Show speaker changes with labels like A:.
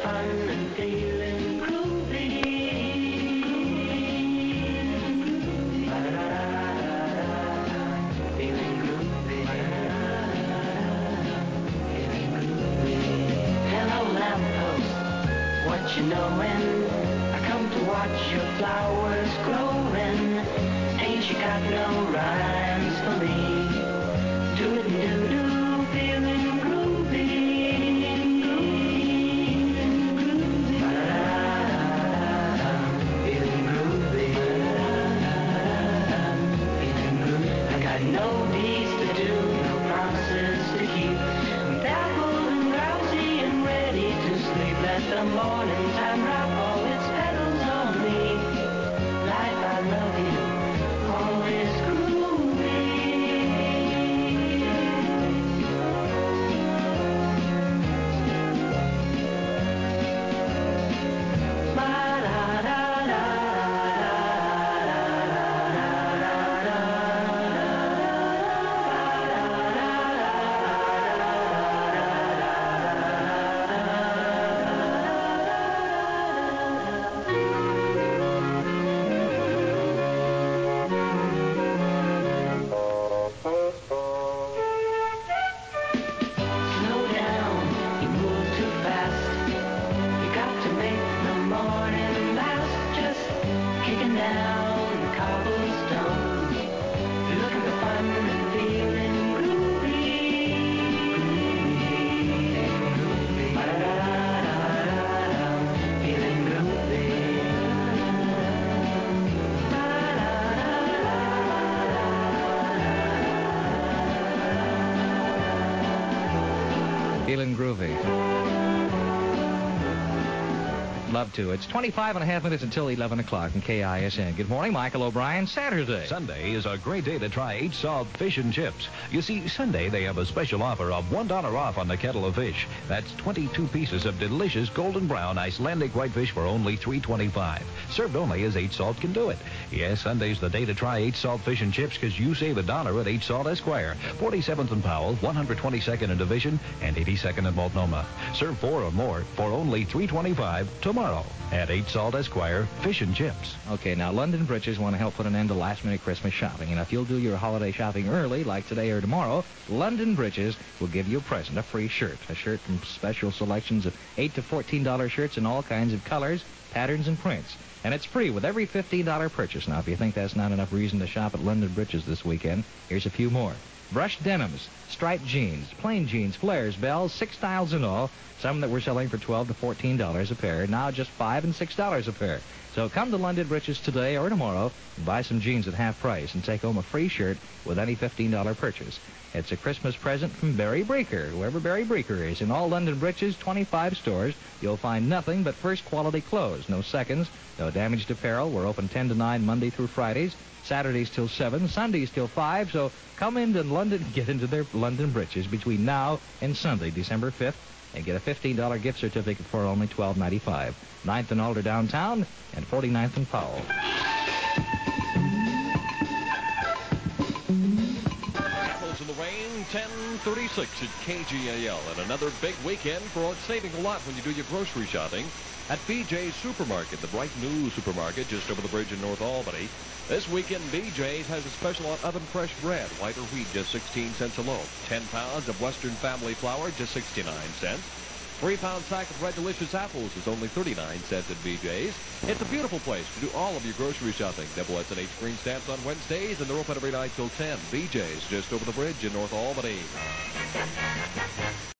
A: fun and feeling groovy. Feeling groovy. Feeling groovy. Hello, lamppost, what you knowin'? I come to watch your flowers growing. Ain't you got no rhymes for me? Do-do-do-do, feeling groovy. Feeling groovy. Feeling groovy. I got no deeds to do, no promises to keep. I'm dappled and drowsy and ready to sleep. Let the morning time wrap all its petals on me. Life, I love you, always groovy. Slow down, you move too fast. You got to make the morning last. Just kicking down the cobblestones, looking for fun and feeling groovy. Ba-da-da-da-da-da, feeling groovy.
B: Feeling groovy. Love to. It's 25 and a half minutes until 11 o'clock in KISN. Good morning, Michael O'Brien. Saturday.
C: Sunday is a great day to try H-Salt Fish and Chips. You see, Sunday they have a special offer of $1 off on the kettle of fish. That's 22 pieces of delicious golden brown Icelandic whitefish for only $3.25. Served only as H-Salt can do it. Yes, Sunday's the day to try H-Salt Fish and Chips because you save $1 at H-Salt Esquire, 47th and Powell, 122nd in Division, and 82nd in Multnomah. Serve 4 or more for only $3.25 tomorrow at H-Salt Esquire Fish and Chips.
B: Okay, now London Bridges want to help put an end to last-minute Christmas shopping. And if you'll do your holiday shopping early, like today or tomorrow, London Bridges will give you a present, a free shirt. A shirt from special selections of $8 to $14 shirts in all kinds of colors, patterns, and prints. And it's free with every $15 purchase. Now, if you think that's not enough reason to shop at London Bridges this weekend, here's a few more. Brushed denims, striped jeans, plain jeans, flares, bells, 6 styles in all. Some that were selling for $12 to $14 a pair, now just $5 and $6 a pair. So come to London Bridges today or tomorrow and buy some jeans at half price and take home a free shirt with any $15 purchase. It's a Christmas present from Barry Breaker, whoever Barry Breaker is. In all London Bridges 25 stores, you'll find nothing but first-quality clothes. No seconds, no damaged apparel. We're open 10 to 9 Monday through Fridays, Saturdays till 7, Sundays till 5. So come into London and get into their London Bridges between now and Sunday, December 5th, and get a $15 gift certificate for only $12.95. 9th and Alder downtown and 49th and Powell.
D: Apples in the rain, 10:36 at KGAL. And another big weekend for saving a lot when you do your grocery shopping at BJ's Supermarket, the bright new supermarket just over the bridge in North Albany. This weekend, BJ's has a special on oven fresh bread, white or wheat, just 16 cents a loaf. 10 pounds of Western Family Flour, just 69 cents. 3-pound sack of Red Delicious apples is only 39 cents at BJ's. It's a beautiful place to do all of your grocery shopping. Double S&H green stamps on Wednesdays, and they're open every night till 10. BJ's just over the bridge in North Albany.